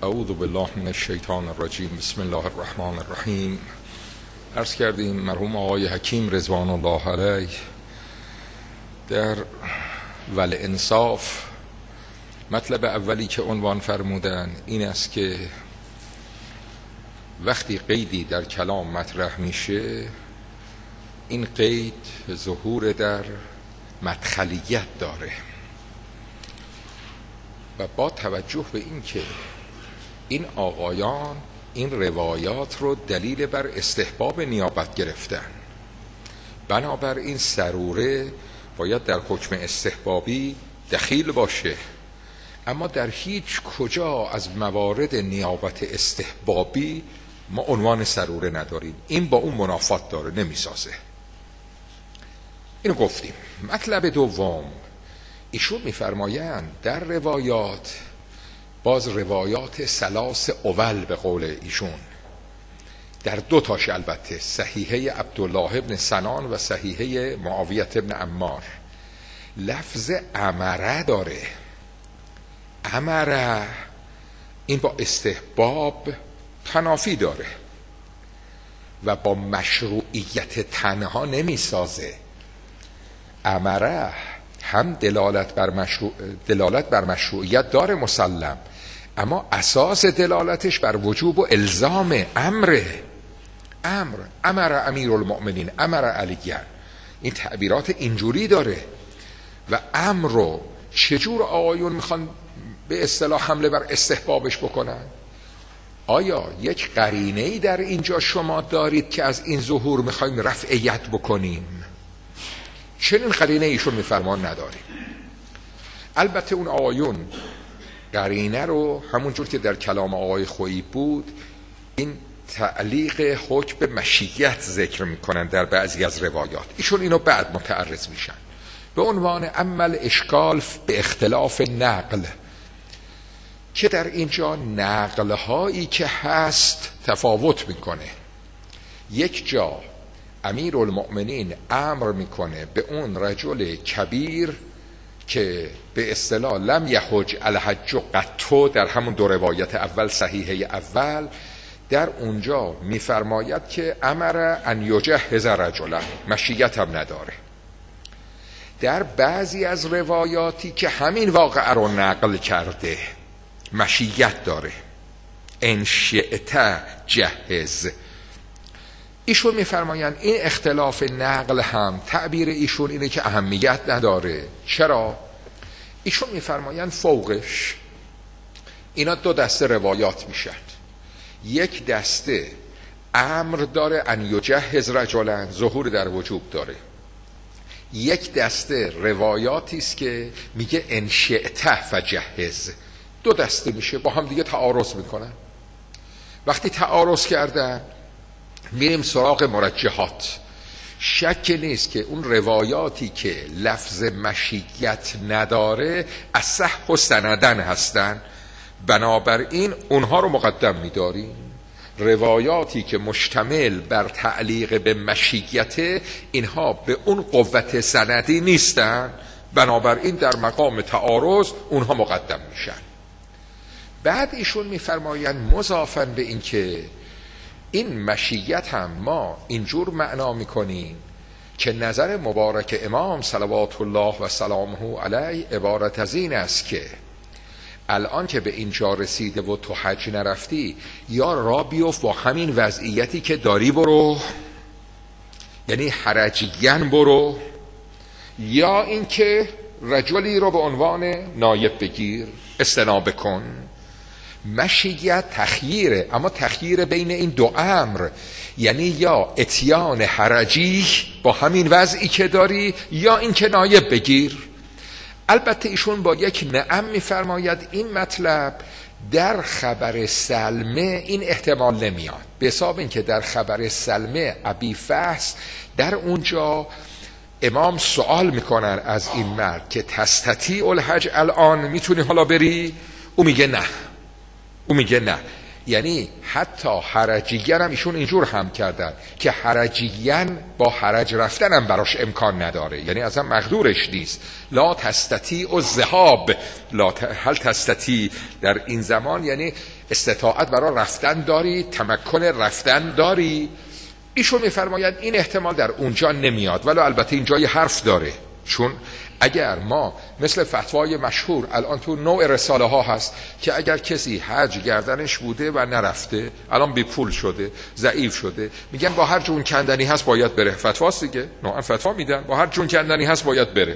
اعوذ بالله من الشیطان الرجیم. بسم الله الرحمن الرحیم. عرض کردیم مرحوم آقای حکیم رضوان الله علیه در والانصاف مطلب اولی که عنوان فرمودن این است که وقتی قیدی در کلام مطرح میشه این قید ظهور در مدخلیت داره و با توجه به این که این آقایان این روایات رو دلیل بر استحباب نیابت گرفتن، بنابراین سروره باید در حکم استحبابی دخیل باشه، اما در هیچ کجا از موارد نیابت استحبابی ما عنوان سروره نداریم. این با اون منافات داره، نمیسازه. اینو گفتیم. مطلب دوم، ایشون میفرمایند در روایات، باز روایات سلاس اول به قول ایشون، در دو تاش البته، صحیحه عبدالله ابن سنان و صحیحه معاویه ابن عمار، لفظ امره داره. امره این با استحباب تنافی داره و با مشروعیت تنها نمیسازه. امره هم دلالت بر مشروعیت داره مسلم، اما اساس دلالتش بر وجوب و الزام امره. امر امیرالمؤمنین، امر علیه، این تعبیرات اینجوری داره. و امر رو چجور آقایون میخوان به اصطلاح حمله بر استحبابش بکنن؟ آیا یک قرینه‌ای در اینجا شما دارید که از این ظهور میخوایم رفعیت بکنیم؟ چنین قرینه ایشون میفرمان نداریم. البته اون آقایون قرینه رو همونجور که در کلام آقای خویی بود، این تعلیق حکم به مشیت ذکر میکنن در بعضی از روایات. ایشون اینو بعد متعرض میشن به عنوان عمل اشکال به اختلاف نقل، که در اینجا نقلهایی که هست تفاوت میکنه. یک جا امیرالمؤمنین امر میکنه به اون رجل کبیر که به اصطلاح لم یحج الحج قطو، در همون دو روایت اول صحیحه اول، در اونجا میفرماید که امر ان یجهز رجلا، مشیت هم نداره. در بعضی از روایاتی که همین واقعه رو نقل کرده مشیت داره، ان شئت جهز. ایشون میفرمایند این اختلاف نقل هم تعبیر ایشون اینه که اهمیت نداره. چرا؟ ایشون میفرمایند فوقش اینا دو دسته روایات میشن. یک دسته امر داره ان یجهز رجلا، ظهور در وجوب داره. یک دسته روایاتی است که میگه ان شئت فجهز. دو دسته میشه، با هم دیگه تعارض میکنن. وقتی تعارض کردن میریم سراغ مرجحات. شک نیست که اون روایاتی که لفظ مشیت نداره اصح و سندن هستن، بنابراین اونها رو مقدم میداریم. روایاتی که مشتمل بر تعلیق به مشیت، اینها به اون قوت سندی نیستن، بنابراین در مقام تعارض اونها مقدم میشن. بعد ایشون میفرمایند مضافاً به این که این مشیت هم ما اینجور معنا میکنیم که نظر مبارک امام صلوات الله و سلامه علیه عبارت از این است که الان که به اینجا رسیده و تو حج نرفتی، یا را بیفت با همین وضعیتی که داری برو، یعنی حرجیاً برو، یا اینکه رجلی رو به عنوان نایب بگیر، استنابه کن. مشیت تخییره، اما تخییر بین این دو امر، یعنی یا اتیان حرجی با همین وضعی که داری، یا این که نایب بگیر. البته ایشون با یک نعم میفرماید این مطلب در خبر سلمه این احتمال نمیاد، به حساب این که در خبر سلمه ابی فحص در اونجا امام سوال میکنن از این مرد که تستطیع الحج الان، میتونی حالا بری؟ او میگه نه. یعنی حتی حرجیین هم ایشون اینجور هم کردن که حرجیین با حرج رفتن هم براش امکان نداره، یعنی اصلا مقدورش نیست. لا تستطیع الذهاب، هل تستطیع در این زمان یعنی استطاعت برای رفتن داری، تمکن رفتن داری. ایشون میفرمایند این احتمال در اونجا نمیاد، ولی البته اینجا یه حرف داره، چون اگر ما مثل فتوای مشهور الان تو نوع رساله ها هست که اگر کسی حج گردنش بوده و نرفته، الان بی پول شده، ضعیف شده، میگن با هر جون کندنی هست باید بره. فتواست دیگه، نوعا فتوا میدن با هر جون کندنی هست باید بره.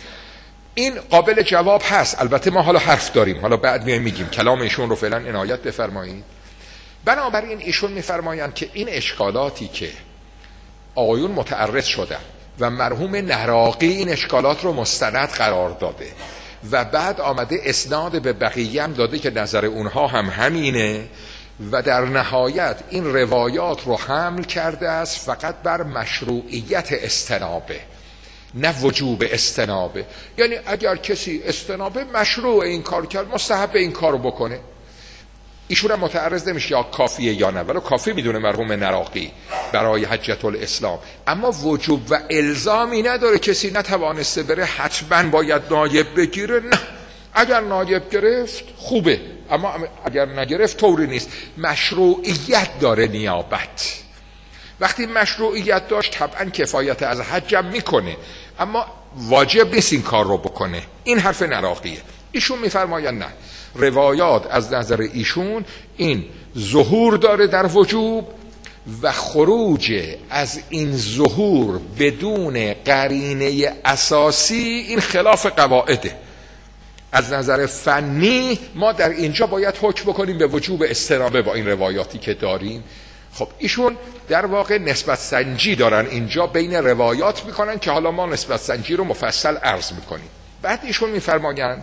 این قابل جواب هست، البته ما حالا حرف داریم، حالا بعد میگیم. کلام ایشون رو فعلا عنایت بفرمایید. بنابراین ایشون میفرمایند که این اشکالاتی که آقایون متعرض شدن و مرحوم نراقی این اشکالات رو مستند قرار داده و بعد آمده اسناد به بقیه هم داده که نظر اونها هم همینه و در نهایت این روایات رو حمل کرده است فقط بر مشروعیت استنابه، نه وجوب استنابه. یعنی اگر کسی استنابه مشروع این کار کرد، مستحب این کار رو بکنه. ایشون هم متعرض نمیشه یا کافیه یا نه، ولی کافی میدونه مرحوم نراقی برای حجت الاسلام، اما وجوب و الزامی نداره. کسی نتوانسته بره حتما باید نایب بگیره، نه، اگر نایب گرفت خوبه، اما اگر نگرفت طوری نیست. مشروعیت داره نیابت. وقتی مشروعیت داشت طبعا کفایت از حجم میکنه، اما واجب نیست این کار رو بکنه. این حرف نراقیه. ایشون میفرماین نه، روایات از نظر ایشون این ظهور داره در وجوب و خروج از این ظهور بدون قرینه اساسی این خلاف قواعده. از نظر فنی ما در اینجا باید حکم بکنیم به وجوب استنابه با این روایاتی که داریم. خب ایشون در واقع نسبت سنجی دارن اینجا بین روایات میکنن که حالا ما نسبت سنجی رو مفصل عرض میکنیم. بعد ایشون میفرمایند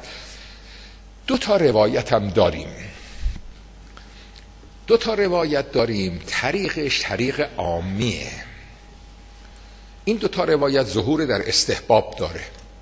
دو تا روایت هم داریم. دو تا روایت داریم، طریقش طریق عامیه. این دو تا روایت ظهور در استحباب داره،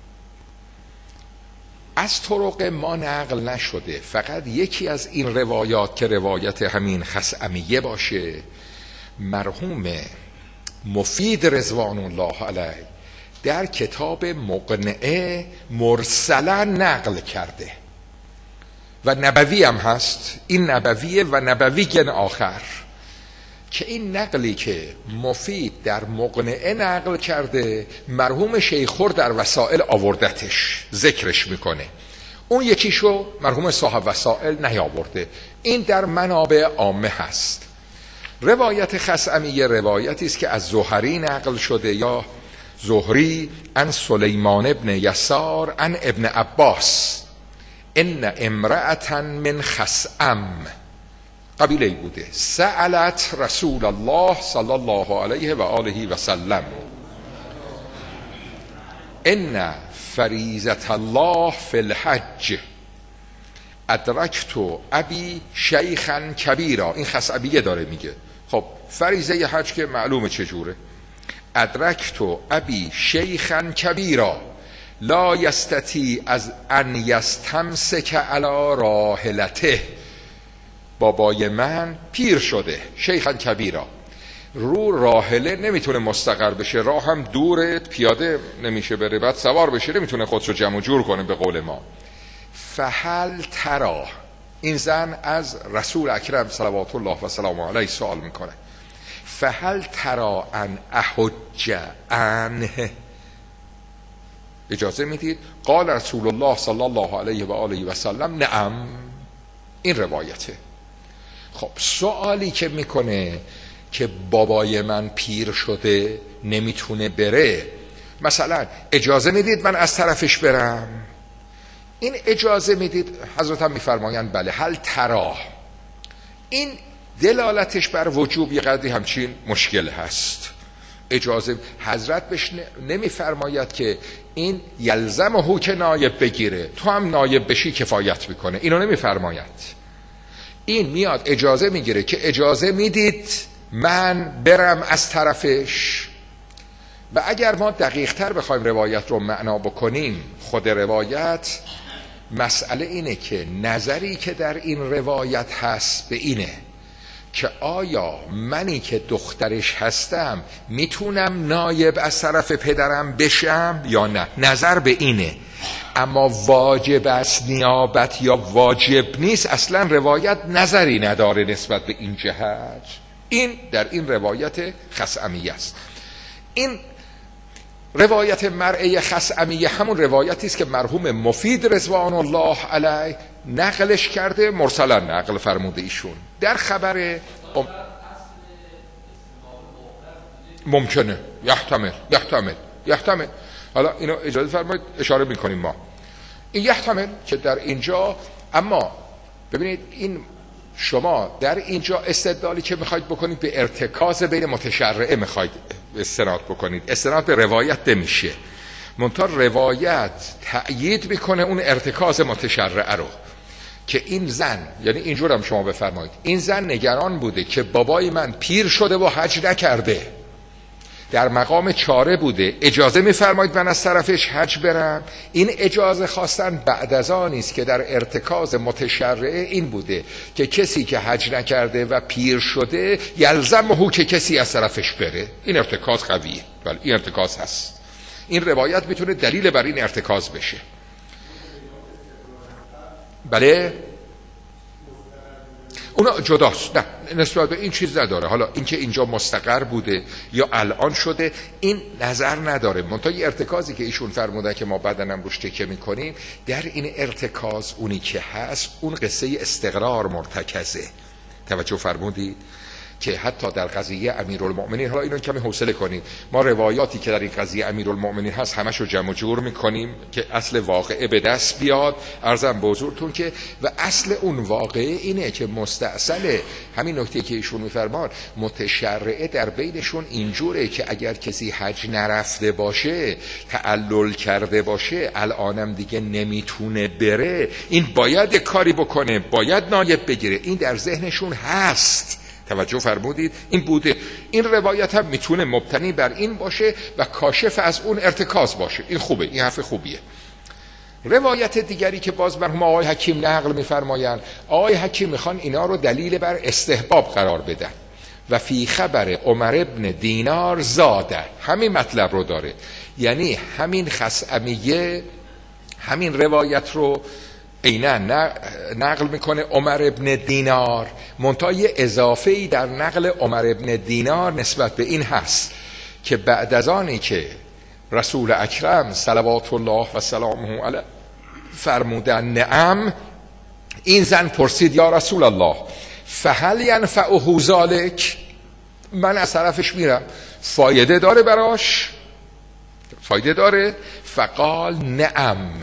از طرق ما نقل نشده. فقط یکی از این روایات که روایت همین خثعمیه باشه، مرحوم مفید رضوان الله علیه در کتاب مقنعه مرسلا نقل کرده و نبوی هم هست. این نبویه و نبوی آخر که این نقلی که مفید در مقنعه نقل کرده مرحوم شیخور در وسائل آوردتش، ذکرش میکنه. اون یکیشو مرحوم صاحب وسائل نیاورده. این در منابع عامه هست. روایت خثعمیه روایتی است که از زهری نقل شده یا زهری عن سلیمان ابن یسار عن ابن عباس ان امرأة من خثعم، قبیله بوده، سألت رسول الله صلی الله علیه و آله و سلم ان فریضة الله فی الحج ادرکت ابی شیخا کبیرا. این خثعمیه داره میگه. خب فریضه حج که معلومه چجوره. ادرکت ابی شیخا کبیرا لا یستطیع از ان یستمسک علی راحلته. بابای من پیر شده، شیخا کبیرا، رو راحله نمیتونه مستقر بشه، راه هم دوره، پیاده نمیشه بره، بعد سوار بشه نمیتونه خودشو جمع و جور کنه به قول ما. فهل ترا، این زن از رسول اکرم صلوات الله و سلام علیه سوال میکنه، فهل ترا ان احج عنه، اجازه میدید؟ قال رسول الله صلی الله علیه و آله و سلم نعم. این روایته. خب سوالی که میکنه که بابای من پیر شده نمیتونه بره، مثلا اجازه میدید من از طرفش برم؟ این اجازه میدید، حضرت هم میفرمایند بله. هل ترا، این دلالتش بر وجوب یه قدری همچین مشکل هست. اجازه حضرت بهش نمیفرماید که این یلزمه که نایب بگیره، تو هم نایب بشی کفایت میکنه، اینو نمیفرماید. این میاد اجازه میگیره که اجازه میدید من برم از طرفش. و اگر ما دقیق تر بخوایم روایت رو معنا بکنیم، خود روایت مسئله اینه که نظری که در این روایت هست به اینه که آیا منی که دخترش هستم میتونم نایب از طرف پدرم بشم یا نه. نظر به اینه، اما واجب است نیابت یا واجب نیست اصلا روایت نظری نداره نسبت به این جهت. این در این روایت خثعمیه است. این روایت مرعی خثعمیه همون روایتی است که مرحوم مفید رضوان الله علیه نقلش کرده، مرسلا نقل فرموده ایشون در خبر ممکنه یحتمل. حالا اینو اجازه فرمایید اشاره میکنیم ما این یحتمل که در اینجا. اما ببینید این شما در اینجا استدلالی که میخواید بکنید به ارتکاز بین متشرعه میخواید استناد بکنید، استناد به روایت نمیشه، منتها روایت تأیید میکنه اون ارتکاز متشرعه رو که این زن، یعنی اینجور هم شما بفرمایید، این زن نگران بوده که بابای من پیر شده و حج نکرده، در مقام چاره بوده، اجازه میفرمایید من از طرفش حج برم. این اجازه خواستن بعد از آنی است که در ارتکاز متشرعه این بوده که کسی که حج نکرده و پیر شده یلزمه که کسی از طرفش بره. این ارتکاز قویه، ولی این ارتکاز هست. این روایت میتونه دلیل بر این ارتکاز بشه. بله اونا جداست، نه نسبت به این چیز نداره. حالا اینکه اینجا مستقر بوده یا الان شده این نظر نداره، منتها یه ارتکازی که ایشون فرمودن که ما بعداً هم روش تکیه میکنیم، در این ارتکاز اونی که هست اون قصه استقرار مرتکزه. توجه فرمودید که حتی در قضیه امیرالمؤمنین، حالا اینو کمی حوصله کنید، ما روایاتی که در این قضیه امیرالمؤمنین هست همشو جمع و جور میکنیم که اصل واقعه به دست بیاد. عرضم به حضورتون که و اصل اون واقعه اینه که مستأصل همین نکته که ایشون میفرمان متشرعه در بینشون اینجوره که اگر کسی حج نرفته باشه، تعلل کرده باشه، الانم دیگه نمیتونه بره، این باید کاری بکنه، باید نایب بگیره. این در ذهنشون هست. توجه فرمودید؟ این بوده. این روایت هم میتونه مبتنی بر این باشه و کاشف از اون ارتکاز باشه. این خوبه، این حرف خوبیه. روایت دیگری که باز مرحوم آقای حکیم نقل میفرمایند، آقای حکیم میخوان اینا رو دلیل بر استحباب قرار بدن و فی خبر عمر ابن دینار زاده، همین مطلب رو داره، یعنی همین خثعمیه همین روایت رو عیناً نقل میکنه عمر ابن دینار، منتها یه اضافه‌ای در نقل عمر ابن دینار نسبت به این هست که بعد از آنی که رسول اکرم صلوات الله و سلامه علیه فرمودن نعم، این زن پرسید یا رسول الله فهل ینفعه ذلک، من از طرفش میرم فایده داره براش؟ فایده داره؟ فقال نعم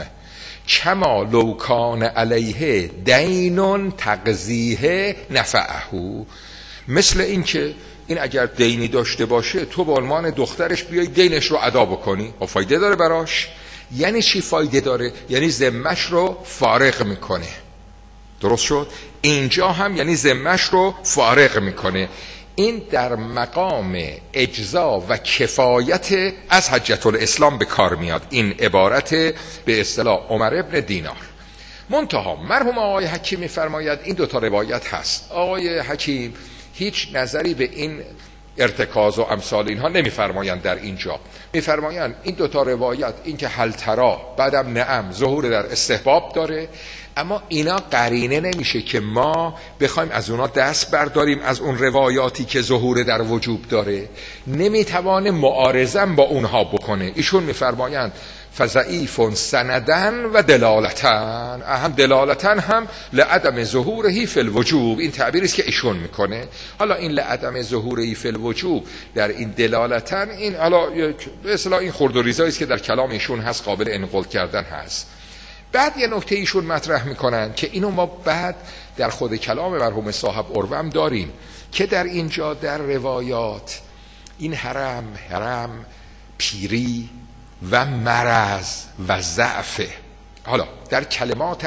کما لو کان علیه دین تقضیه نفعه، مثل این که این اگر دینی داشته باشه تو به عنوان دخترش بیای دینش رو ادا بکنی و فایده داره براش. یعنی چی فایده داره؟ یعنی ذمه‌ش رو فارغ میکنه. درست شد؟ اینجا هم یعنی ذمه‌ش رو فارغ میکنه. این در مقام اجزا و کفایت از حجة الاسلام به کار میاد این عبارت به اصطلاح عمر ابن دینار. منتها مرحوم آقای حکیم میفرماید این دوتا روایت هست. آقای حکیم هیچ نظری به این ارتکاز و امثال اینها نمیفرمایند. در اینجا میفرمایند این دوتا روایت، این که هل ترا بعدم نعم، ظهور در استحباب داره، اما اینا قرینه نمیشه که ما بخوایم از اونا دست برداریم از اون روایاتی که ظهور در وجوب داره، نمیتوانه معارضم با اونها بکنه. ایشون میفرمایند فضعیف سندن و دلالتن، هم دلالتن هم لعدم ظهورهی فی الوجوب. این تعبیری است که ایشون میکنه. حالا این لعدم ظهورهی فی الوجوب در این دلالتن، این حالا به اصطلاح این خرد و ریزایی است که در کلام ایشون هست، قابل انقل کردن هست. بعد یه نکته ایشون مطرح میکنن که اینو ما بعد در خود کلام مرحوم صاحب عروه داریم که در اینجا در روایات این حرم پیری و مرض و ضعف. حالا در کلمات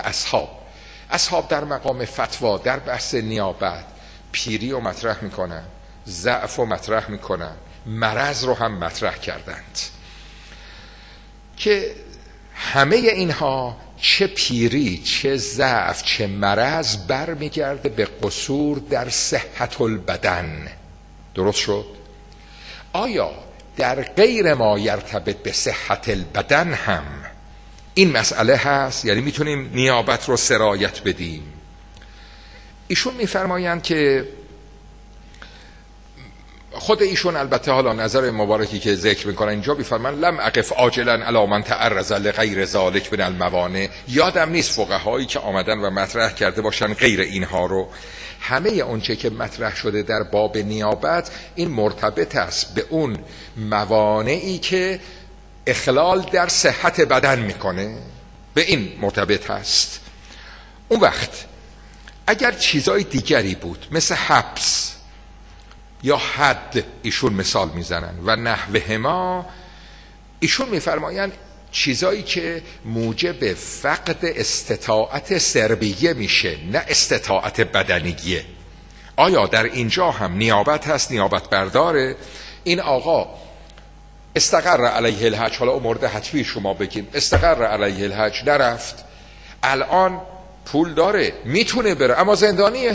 اصحاب در مقام فتوا در بحث نیابت پیری رو مطرح میکنن، ضعف رو مطرح میکنن، مرض رو هم مطرح کردند که همه اینها چه پیری، چه ضعف، چه مرض برمیگرده به قصور در صحت البدن. درست شد؟ آیا در غیر ما یرتبط به صحت البدن هم این مسئله هست؟ یعنی میتونیم نیابت رو سرایت بدیم؟ ایشون میفرمایند که خود ایشون البته حالا نظر مبارکی که ذکر میکنن اینجا میفرمان لم اقف عاجلا علی من تعرض لغیر ذلک من الموانع. یادم نیست فقهایی که آمدن و مطرح کرده باشن غیر اینها رو. همه اونچه که مطرح شده در باب نیابت این مرتبط است به اون موانعی که اخلال در صحت بدن میکنه، به این مرتبط هست. اون وقت اگر چیزای دیگری بود مثل حبس یا حد، ایشون مثال میزنن و نحوه ما، ایشون میفرمایند چیزایی که موجب فقد استطاعت سربیه میشه، نه استطاعت بدنیه. آیا در اینجا هم نیابت هست؟ نیابت برداره. این آقا استقر علیه الحج، حالا مورد حتمی شما بگیم استقر علیه الحج، نرفت، الان پول داره میتونه بره اما زندانیه.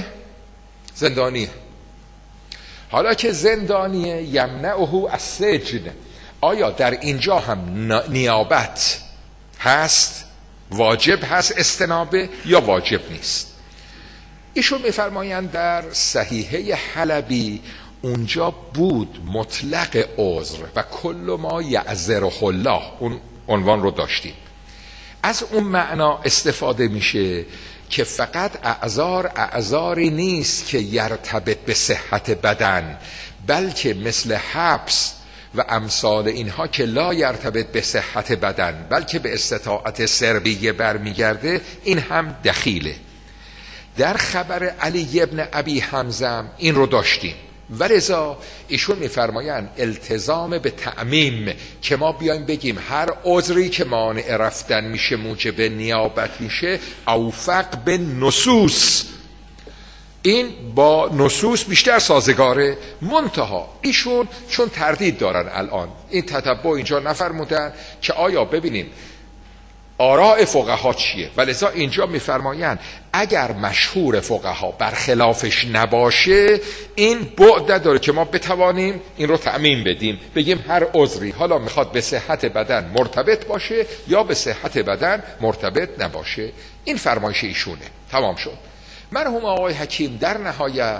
حالا که زندانیه یمنعه السجن، آیا در اینجا هم نیابت هست؟ واجب هست استنابه یا واجب نیست؟ ایشون میفرمایند در صحیحه حلبی اونجا بود مطلق عذر و کل ما یعذره الله، اون عنوان رو داشتیم. از اون معنا استفاده میشه که فقط اعذاری نیست که یرتبط به صحت بدن، بلکه مثل حبس و امثال اینها که لا یرتبط به صحت بدن بلکه به استطاعت سربیه برمیگرده، این هم دخیله. در خبر علی ابن ابی حمزه این رو داشتیم. ولذا ایشون میفرمایند التزام به تعمیم که ما بیایم بگیم هر عذری که مانع رفتن میشه موجب نیابت میشه، اوفق به نصوص، این با نصوص بیشتر سازگاره. منتها ایشون چون تردید دارن الان این تتبع اینجا نفرمودن که آیا ببینیم آراء فقها چیه، ولذا اینجا میفرمایند اگر مشهور فقها برخلافش نباشه این بعد داره که ما بتوانیم این رو تعمیم بدیم، بگیم هر عذری حالا میخواد به صحت بدن مرتبط باشه یا به صحت بدن مرتبط نباشه. این فرمایش ایشونه. تمام شد. مرحوم آقای حکیم در نهایت،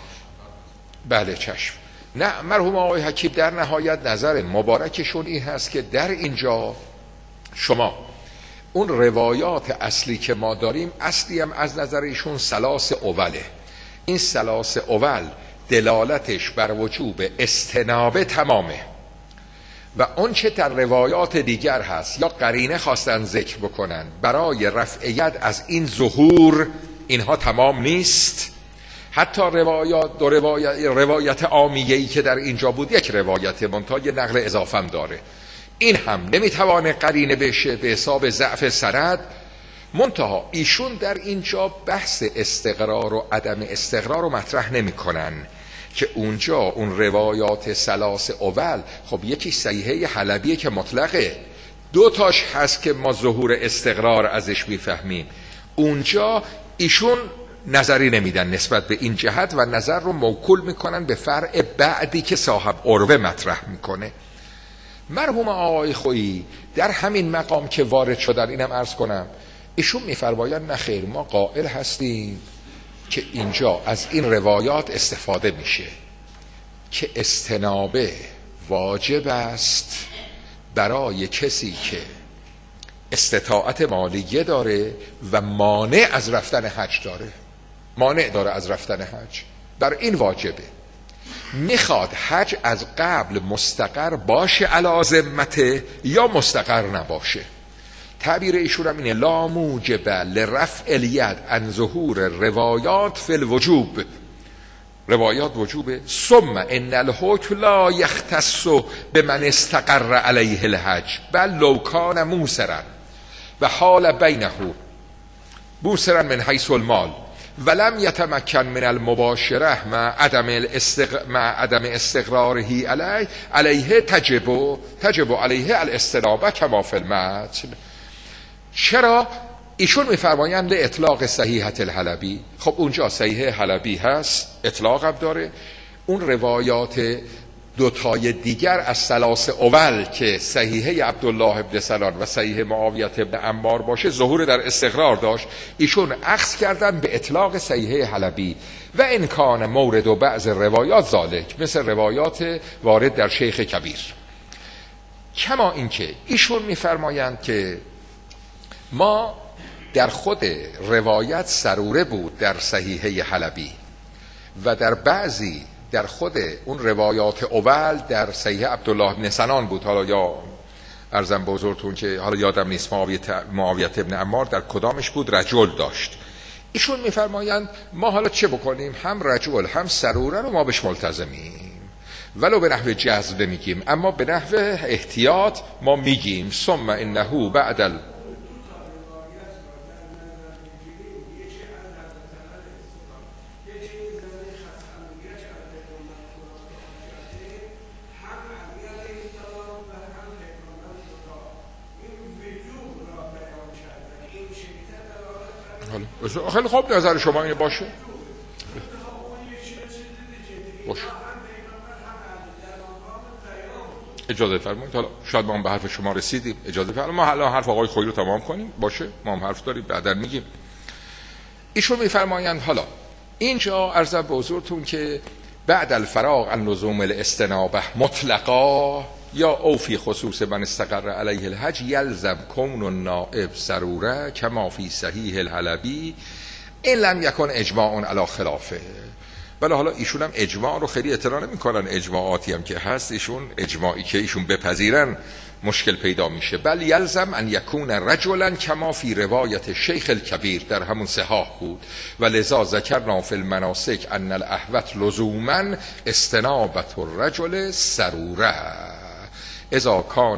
بله چشم، نه مرحوم آقای حکیم در نهایت نظر مبارکشون این هست که در اینجا شما اون روایات اصلی که ما داریم، اصلی هم از نظر ایشون ثلاث اوله. این ثلاث اول دلالتش بر وجوب استنابه تمامه و اون چه در روایات دیگر هست یا قرینه خواستن ذکر بکنن برای رفع ید از این ظهور، اینها تمام نیست. حتی روایت عامیه‌ای که در اینجا بود یک روایت منتها یه نقل اضافم داره، این هم نمیتوانه قرینه بشه به حساب ضعف سند. منتها ایشون در اینجا بحث استقرار و عدم استقرار رو مطرح نمی کنن که اونجا اون روایات ثلاث اول، خب یکی صحیحه حلبیه که مطلقه، دو تاش هست که ما ظهور استقرار ازش میفهمیم. اونجا ایشون نظری نمیدن نسبت به این جهت و نظر رو موکول میکنن به فرع بعدی که صاحب عروه مطرح میکنه. مرحوم آقای خویی در همین مقام که وارد شدن، اینم عرض کنم، ایشون میفرمایند نخیر، ما قائل هستیم که اینجا از این روایات استفاده میشه که استنابه واجب است برای کسی که استطاعت مالیه داره و مانع از رفتن حج داره، مانع داره از رفتن حج، بر این واجبه. میخواد حج از قبل مستقر باشه علی ذمته یا مستقر نباشه. تعبیر ایشون هم اینه لا موجب لرفع الید عن ظهور روایات فی الوجوب، روایات وجوبه. ثم ان الحکم لا یختص بمن استقر علیه الحج بل لو کان موسرا و حال بینه موسرا من حیث المال ولم یتمکن من المباشره مع عدم استقراره علیه تجب علیه الاستنابه کما فی المتن. چرا ایشون میفرمایند اطلاق صحیحة الحلبی. خب اونجا صحیحه حلبی هست، اطلاق هم داره. اون روایات دوتای دیگر از ثلاث اول که صحیحه عبدالله ابن سلام و صحیحه معاویه ابن عمار باشه ظهور در استقرار داشت. ایشون اخذ کردن به اطلاق صحیحه حلبی و امکان مورد و بعض روایات ذالک، مثل روایات وارد در شیخ کبیر. کما اینکه ایشون میفرمایند که ما در خود روایت سروره بود در صحیحه حلبی و در بعضی در خود اون روایات اول در صحیح عبدالله بن سنان بود. حالا یا عرضم به حضورتون که حالا یادم نیست معاویه ابن عمار در کدامش بود رجل داشت. ایشون میفرمایند ما حالا چه بکنیم؟ هم رجل هم سروره رو ما بهش ملتزمیم، ولو به نحو جذب میگیم، اما به نحو احتیاط ما میگیم ثم انه بعد خیلی خوب نظر شما اینه باشه. اجازه فرمایید، حالا شاید ما هم به حرف شما رسیدیم، اجازه فرمایید ما حالا حرف آقای خویی رو تمام کنیم. باشه، ما هم حرف داریم بعدا میگیم. ایشون میفرمایند حالا اینجا عرض به حضورتون که بعد الفراغ عن لزوم الاستنابه مطلقا یا او فی خصوص من استقر علیه الحج یلزم کون النائب سروره کما فی صحیح الحلبی این لم یکن اجماع علی خلافه. ولی حالا ایشون هم اجماع رو خیلی اطلاع نمی‌کنن، اجماعاتی هم که هست ایشون اجماعی که ایشون بپذیرن مشکل پیدا میشه. بل یلزم ان یکون رجلا کما فی روایت شیخ الکبیر در همون صحاح بود و لذا ذکرنا فی المناسک ان الاحوط لزوما استنابت الرجل سروره اذا کان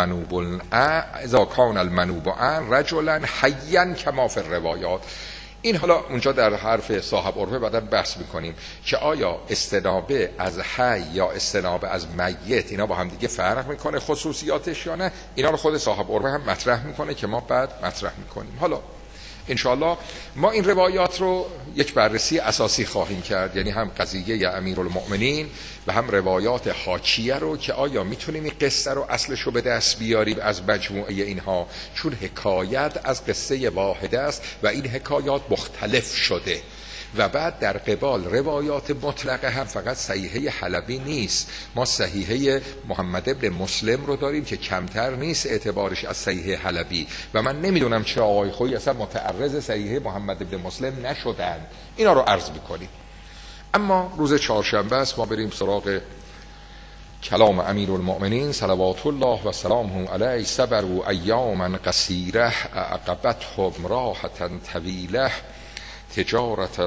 المنوب عن رجلا حیا کما فی الروایات. این حالا اونجا در حرف صاحب عرفه بعدا بحث میکنیم که آیا استنابه از حی یا استنابه از میت اینا با هم دیگه فرق میکنه خصوصیاتش یا نه. اینا رو خود صاحب عرفه هم مطرح میکنه که ما بعد مطرح میکنیم. حالا انشاءالله ما این روایات رو یک بررسی اساسی خواهیم کرد، یعنی هم قضیه امیرالمؤمنین و هم روایات حاکیه رو که آیا میتونیم این قصه رو اصلش رو به دست بیاریم از مجموعه اینها، چون حکایت از قصه واحده است و این حکایات مختلف شده. و بعد در قبال روایات مطلقه هم فقط صحیحه حلبی نیست، ما صحیحه محمد ابن مسلم رو داریم که کمتر نیست اعتبارش از صحیحه حلبی و من نمیدونم چرا آقای خویی اصلا متعرض صحیحه محمد ابن مسلم نشدن. اینا رو عرض میکنیم. اما روز چهارشنبه است، ما بریم سراغ کلام امیرالمؤمنین صلوات الله و سلامه علیه. صبروا ایاما قصیره عقبتهم راحة طویله تجارتا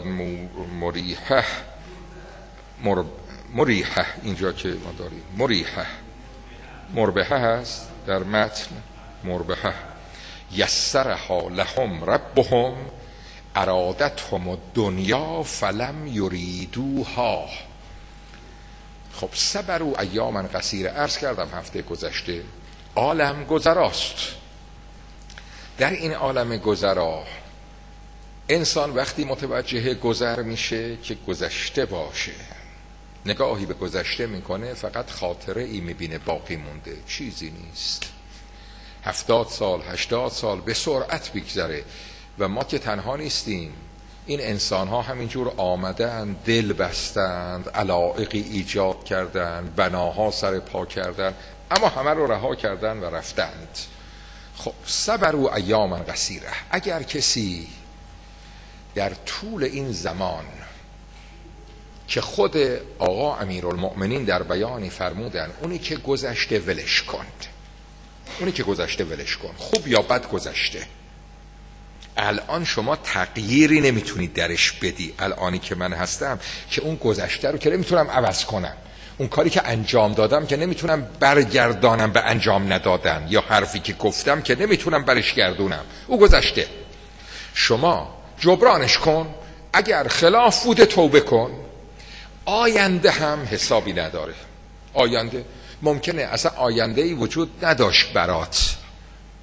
مریحه. اینجا که ما داریم مریحه مربحه هست در متن مربحه. یسرها لهم ربهم ارادتهم الدنیا فلم یریدوها. خب صبروا ایاما قصیره عرض کردم هفته گذشته عالم گذراست. در این عالم گذرا انسان وقتی متوجه گذر میشه که گذشته باشه، نگاهی به گذشته میکنه فقط خاطره ای میبینه باقی مونده، چیزی نیست. 70 سال 80 سال به سرعت بگذره و ما که تنها نیستیم، این انسان ها همینجور آمدن، دل بستند، علایقی ایجاد کردند، بناها سر پا کردند، اما همه رو رها کردن و رفتند. خب صبروا ایاما قصیره. اگر کسی در طول این زمان که خود آقا امیرالمؤمنین در بیانی فرمودن اونی که گذشته ولش کن، اونی که گذشته ولش کن، خوب یا بد گذشته، الان شما تغییری نمیتونید درش بدی. الانی که من هستم که اون گذشته رو که نمیتونم عوض کنم، اون کاری که انجام دادم که نمیتونم برگردانم به انجام ندادن، یا حرفی که گفتم که نمیتونم برش گردونم، او گذشته. شما جبرانش کن، اگر خلاف بوده توبه کن. آینده هم حسابی نداره. آینده ممکنه اصلا آینده‌ای وجود نداشت برات،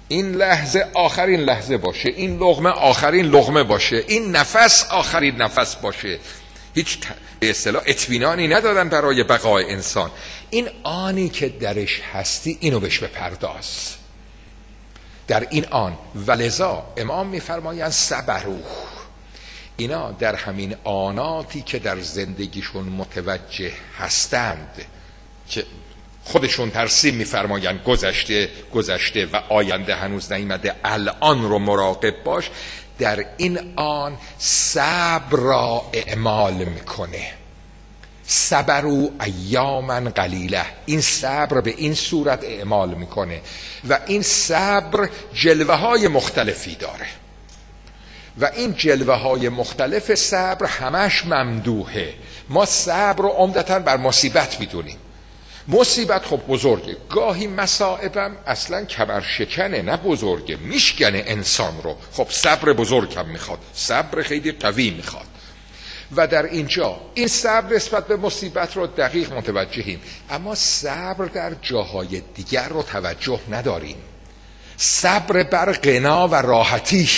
این لحظه آخرین لحظه باشه، این لقمه آخرین لقمه باشه، این نفس آخرین نفس باشه. هیچ به اصطلاح اطمینانی ندادن برای بقای انسان. این آنی که درش هستی اینو بهش بپرداز. در این آن ولذا امام میفرمایند صبروا، اینا در همین آناتی که در زندگیشون متوجه هستند که خودشون ترسیم میفرمایند گذشته و آینده هنوز نیامده، الان رو مراقب باش، در این آن صبر را اعمال میکنه. صبروا ایاما قلیله، این صبر به این صورت اعمال میکنه و این صبر جلوه های مختلفی داره و این جلوه های مختلف صبر همش ممدوحه. ما صبر رو عمدتاً بر مصیبت میدونیم. مصیبت خب بزرگه، گاهی مصائبم اصلا کمر شکنه، نه بزرگه، میشکنه انسان رو. خب صبر بزرگم میخواد، صبر خیلی قوی میخواد. و در اینجا این صبر نسبت به مصیبت رو دقیق متوجهیم، اما صبر در جاهای دیگر رو توجه نداریم. صبر بر غنا و راحتی.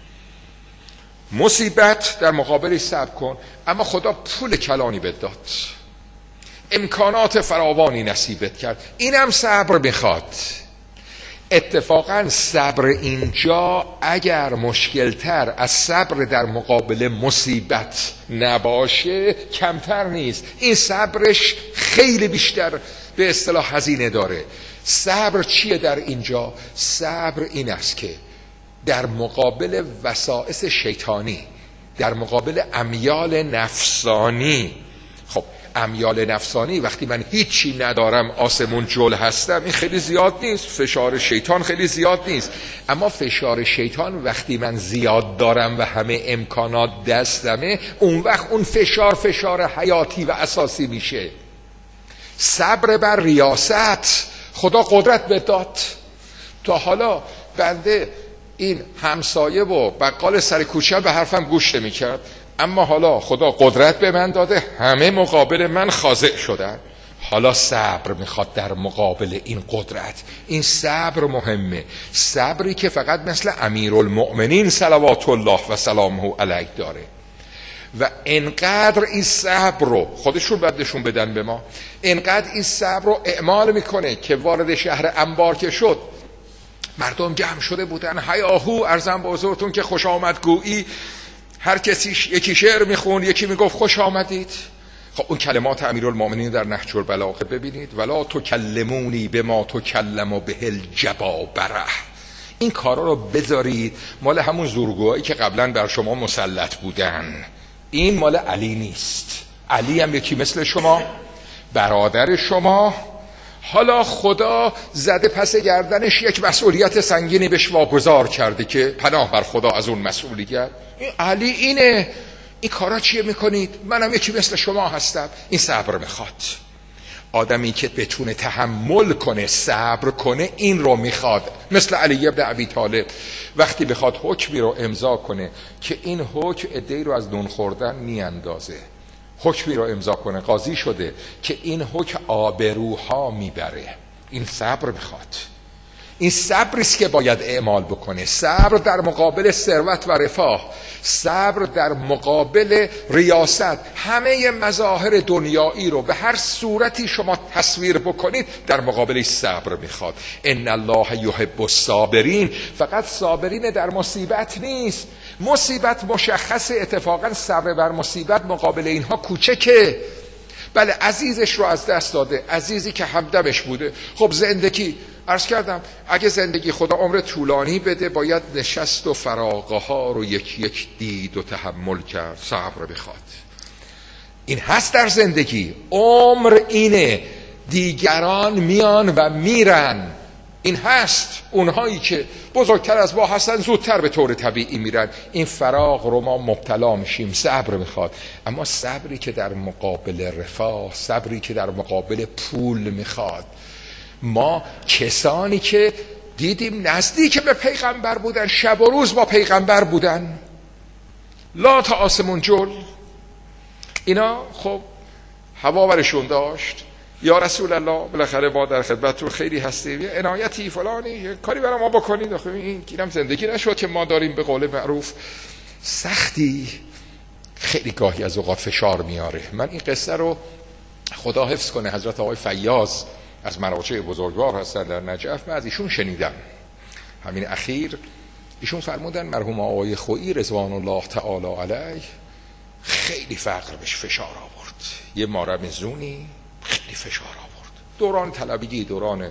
مصیبت در مقابلش صبر کن، اما خدا پول کلانی بهت داد، امکانات فراوانی نصیبت کرد، اینم صبر میخواد. اتفاقا صبر اینجا اگر مشکلتر از صبر در مقابل مصیبت نباشه کمتر نیست، این صبرش خیلی بیشتر به اصطلاح هزینه داره. صبر چیه در اینجا؟ صبر این است که در مقابل وسائس شیطانی، در مقابل امیال نفسانی، خب امیال نفسانی وقتی من هیچی ندارم، آسمون جل هستم، این خیلی زیاد نیست، فشار شیطان خیلی زیاد نیست. اما فشار شیطان وقتی من زیاد دارم و همه امکانات دستمه، اون وقت اون فشار حیاتی و اساسی میشه. صبر بر ریاست، خدا قدرت بداد، تا حالا بنده این همسایه و بقال سر کوچه به حرفم گوش نمی‌کرد، اما حالا خدا قدرت به من داده، همه مقابل من خاضع شدن. حالا صبر میخواد در مقابل این قدرت. این صبر مهمه، صبری که فقط مثل امیرالمؤمنین صلوات الله و سلامه علیه داره. و انقدر این صبر رو خودشون بدشون بدن به ما، انقدر این صبر رو اعمال میکنه که وارد شهر انبار که شد، مردم جمع شده بودن، هیاهو، عرضم به حضورتون که خوش آمد گویی، هر کسی یکی شعر میخوند، یکی میگفت خوش آمدید. خب اون کلمات امیرالمؤمنین در نهج البلاغه ببینید، ولا تکلمونی بما تکلم به الجبابره. این کارا رو بذارید مال همون زورگوهایی که قبلا بر شما مسلط بودن. این مال علی نیست. علی هم یکی مثل شما، برادر شما. حالا خدا زده پس گردنش یک مسئولیت سنگینی بهش واگذار کرده که پناه بر خدا از اون مسئولیت. این علی اینه، این کارا چیه میکنید؟ منم یکی مثل شما هستم. این صبر میخواد. آدمی که بتونه تحمل کنه، صبر کنه، این رو میخواد. مثل علی ابن ابی طالب وقتی بخواد حکمی رو امضا کنه که این حکم عده‌ای رو از نون خوردن میاندازه، حکمی رو امضا کنه، قاضی شده که این حکم آبروها میبره، این صبر میخواد. این صبریست که باید اعمال بکنه. صبر در مقابل ثروت و رفاه، صبر در مقابل ریاست، همه مظاهر دنیایی رو به هر صورتی شما تصویر بکنید در مقابلش صبر میخواد. ان الله یحب الصابرین. فقط صابرین در مصیبت نیست، مصیبت مشخصه، اتفاقا صبر بر مصیبت مقابل اینها کوچکه. بله عزیزش رو از دست داده، عزیزی که همدمش بوده. خب زندگی، عرض کردم اگه زندگی خدا عمر طولانی بده، باید نشست و فراغه ها رو یک دید و تحمل کرد. صبر بخواد. این هست در زندگی، عمر اینه، دیگران میان و میرن. این هست، اونهایی که بزرگتر از ما هستن زودتر به طور طبیعی میرن. این فراغ رو ما مبتلا میشیم. صبر میخواد. اما صبری که در مقابل رفاه، صبری که در مقابل پول میخواد. ما کسانی که دیدیم نزدیک به پیغمبر بودن، شب و روز با پیغمبر بودن، لا تا آسمون جل، اینا خب هوا برشون داشت، یا رسول الله بالاخره ما در خدمتتون خیلی هستیم، یه عنایتی فلانی یه کاری برای ما بکنید. آخه اینم زندگی نشد که ما داریم به قول معروف سختی خیلی گاهی از اوقات فشار میاره. من این قصه رو خدا حفظ کنه حضرت آقای فیاض از مراجع بزرگوار هستن در نجف، من از ایشون شنیدم همین اخیر. ایشون فرمودن مرحوم آقای خویی رضوان الله تعالی علیه خیلی فقر بهش فشار آورد، یه مارمزونی خیلی فشار آورد، دوران طلبگی، دوران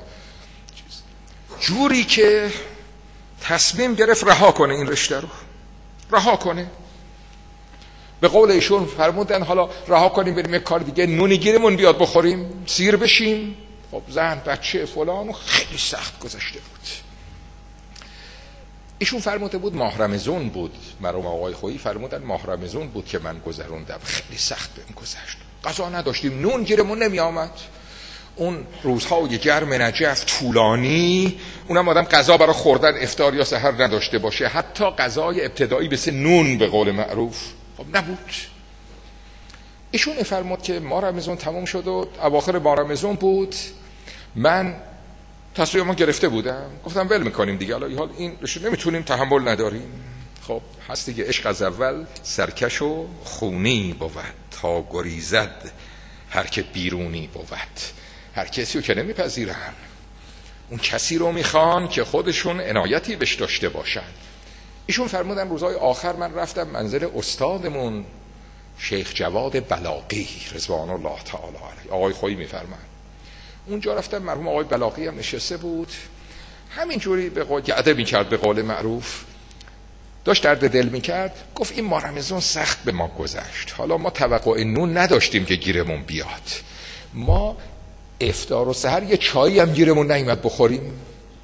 جوری که تصمیم گرفت رها کنه، این رشته رو رها کنه. به قول ایشون فرمودن حالا رها کنیم بریم یک کار دیگه، نونی گیرمون بیاد بخوریم، سیر بشیم. خب زن بچه فلان و خیلی سخت گذشته بود. ایشون فرموده بود ماه رمضان بود، مرحوم آقای خویی فرمودن ماه رمضان بود که من گذروندم، خیلی سخت بهم گذشت، غذا نداشتیم، نون گیرمون نمی آمد. اون روزهای گرم نجف طولانی، اونم آدم غذا برای خوردن افطار یا سحر نداشته باشه، حتی غذای ابتدایی مثل نون به قول معروف خب نبود. ایشون فرمود که ماه رمضان تمام شد و اواخر ماه رمضان بود، من تصمیمم گرفته بودم، گفتم ول میکنیم دیگه، حالا این رشته نمیتونیم، تحمل نداریم. خب هست دیگه، عشق از اول سرکش و خونی بود، تا گریزد هر که بیرونی بود. هر کسی رو که نمیپذیرن، اون کسی رو میخوان که خودشون عنایتی بهش داشته باشن. ایشون فرمودن روزهای آخر من رفتم منزل استادمون شیخ جواد بلاغی رضوان الله تعالی علیه، آقای خویی میفرمان. اونجا رفتم، مرحوم آقای بلاغی هم نشسته بود، همینجوری به قول گعده میکرد به قول معروف، داشت درد دل میکرد. گفت این ماه رمضان سخت به ما گذشت، حالا ما توقع نون نداشتیم که گیرمون بیاد، ما افطار و سحر یه چایی هم گیرمون نیامد بخوریم.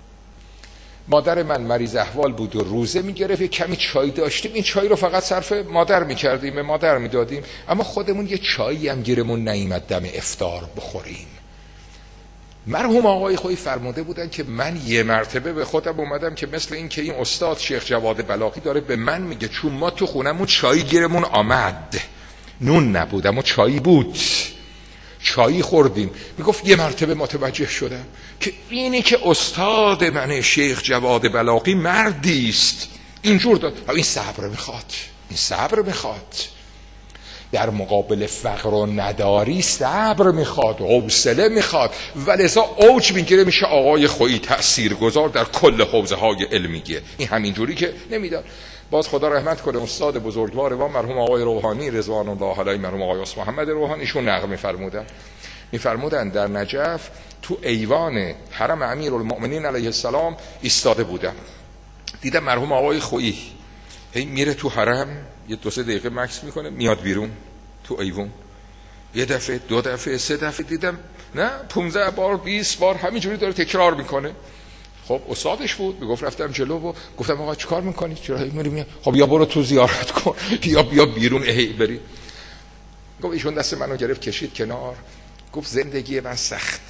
مادر من مریض احوال بود و روزه میگرفت، یه کمی چای داشتیم، این چای رو فقط صرف مادر میکردیم، به مادر میدادیم، اما خودمون یه چایی هم گیرمون نیامد دم افطار بخوریم. مرحوم آقای خویی فرموده بودن که من یه مرتبه به خودم اومدم که مثل این که این استاد شیخ جواد بلاغی داره به من میگه، چون ما تو خونمون چایی گیرمون آمد، نون نبود اما چایی بود، چایی خوردیم. میگفت یه مرتبه متوجه شدم که اینی که استاد من شیخ جواد بلاغی مردی است، اینجور داد. این صبر میخواد، این صبر میخواد، در مقابل فقر و نداری صبر میخواد، حوصله میخواد، ولذا اوج میگیره، میشه آقای خویی تاثیرگذار در کل حوزه های علمیه. این همینجوری که نمیداد. باز خدا رحمت کنه استاد بزرگوار ما مرحوم آقای روحانی رضوان الله علیه، مرحوم آقای عثمان محمد روحانی، ایشون نقل میفرمودن در نجف تو ایوان حرم امیرالمؤمنین علیه السلام ایستاده بودم، دیدم مرحوم آقای خویی هی میره تو حرم، یه 2-3 دقیقه مکث میکنه، میاد بیرون تو ایوان، یه دفعه 2 دفعه 3 دفعه دیدم نه 15 بار 20 بار همینجوری داره تکرار میکنه. خب استادش بود، میگفت رفتم جلو و گفتم آقا چیکار میکنی؟ چرا میری؟ خب یا برو تو زیارت کن یا بیا بیرون بری. گفت ایشون دست منو گرفت کشید کنار، گفت زندگی من سخته،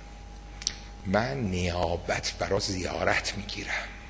من نیابت برای زیارت میگیرم،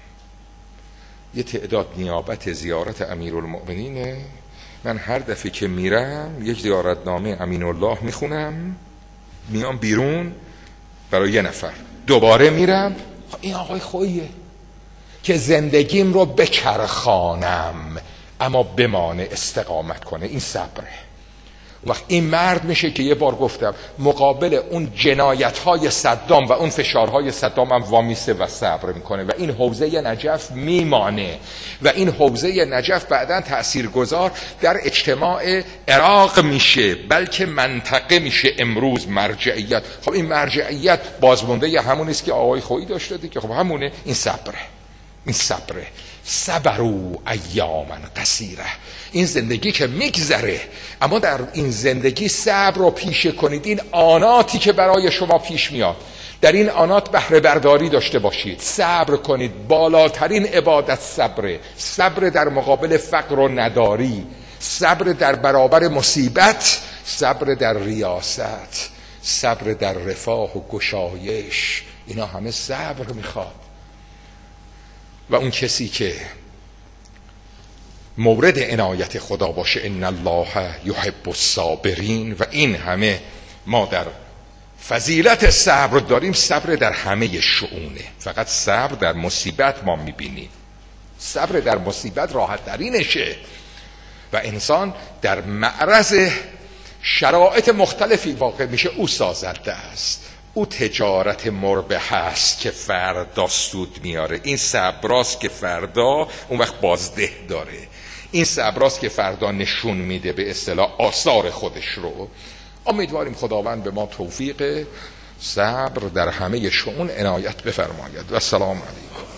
یه تعداد نیابت زیارت امیرالمؤمنینه، من هر دفعه که میرم یک زیارتنامه امین الله میخونم، میام بیرون برای یه نفر، دوباره میرم. این آقای خوییه که زندگیم رو بچرخانم اما بمانه، استقامت کنه، این صبره. وقت این مرد میشه که یه بار گفتم مقابل اون جنایت‌های صدام و اون فشارهای صدام هم وامیسته و صبر میکنه و این حوزه نجف میمانه و این حوزه نجف بعداً تأثیرگذار در اجتماع عراق میشه، بلکه منطقه میشه امروز مرجعیت. خب این مرجعیت بازمونده همون است که آقای خویی داشته دیگه، خب همونه، این صبره، این صبره. صبروا ایاما قصیره، این زندگی که میگذره اما در این زندگی صبر رو پیشه کنید. این آناتی که برای شما پیش میاد، در این آنات بهره برداری داشته باشید، صبر کنید. بالاترین عبادت صبره، صبر در مقابل فقر و نداری، صبر در برابر مصیبت، صبر در ریاست، صبر در رفاه و گشایش، اینا همه صبر میخواد. و اون کسی که مورد عنایت خدا باشه، ان الله یحب الصابرین، و این همه ما در فضیلت صبر داریم، صبر در همه شؤونه. فقط صبر در مصیبت ما میبینیم. صبر در مصیبت راحت ترینشه و انسان در معرض شرایط مختلفی واقع میشه. او سازنده است، او تجارت مربح است که فردا سود میاره. این صبراست که فردا اون وقت بازده داره. این صبراست که فردا نشون میده به اصطلاح آثار خودش رو. امیدواریم خداوند به ما توفیق صبر در همه شؤون عنایت بفرماید. و السلام علیکم.